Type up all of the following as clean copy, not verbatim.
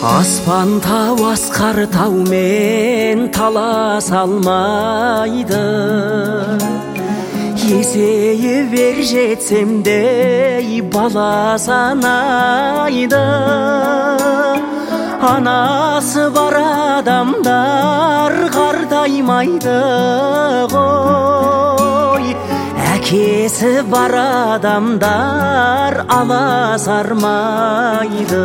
Аспан тау асқар таумен таласа алмайды. Есейе бер жетсем де бала санайды. Анасы бар адамдар қартаймайды ғой, әкесі бар адамдар аласармайды.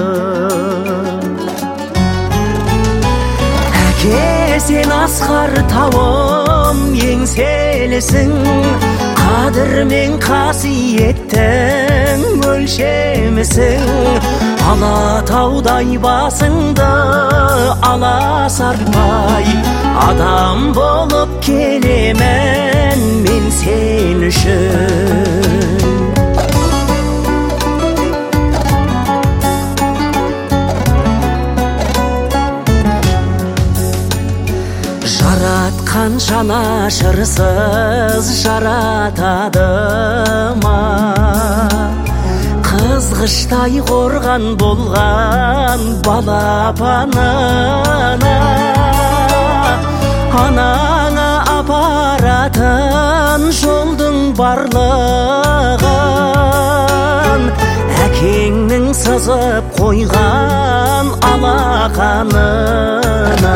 Әке, сен асқар тауым еңселісің, қадір мен қасиеттің өлшемісің. Алатаудай басыңды аласартпай, адам болып келемін мен сен үшін. Жаратқан жанашырсыз жаратады ма? Қызғыштай қорған болған балапанына, анаңа апаратын жолдың барлығын әкеңнің сызып қойған алақанына.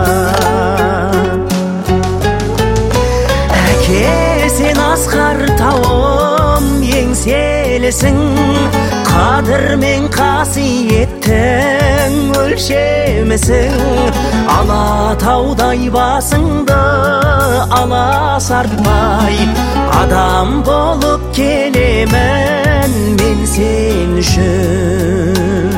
Әке, сен асқар тауым еңселісің, қадір мен қасиеттің өлшемісің. Алатаудай басыңды аласартпай, адам болып келемін мен сен үшін.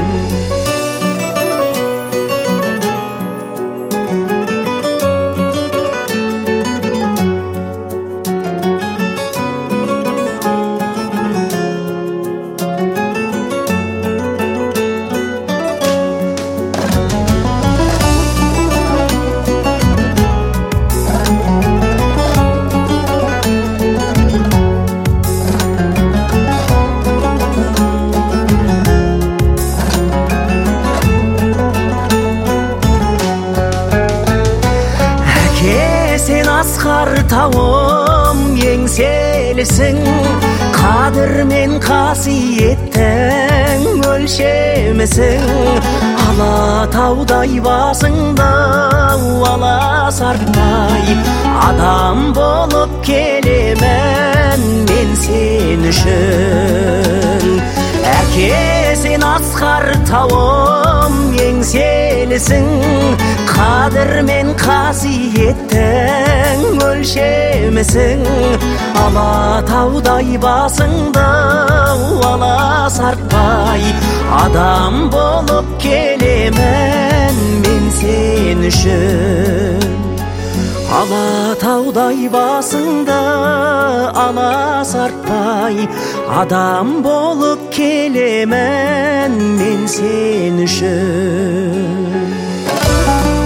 Сен асқар тауым еңселісің, қадір мен қасиеттің өлшемісің. Алатаудай басыңды аласартпай, адам болып келемін мен сен үшін. Әке, сен асқар тауым еңселісің, қадір мен қасиеттің өлшемісің. Алатаудай басыңды аласартпай, адам болып келемін мен сен үшін. Алатаудай басыңды аласартпай, адам болып келемін мен сен үшін.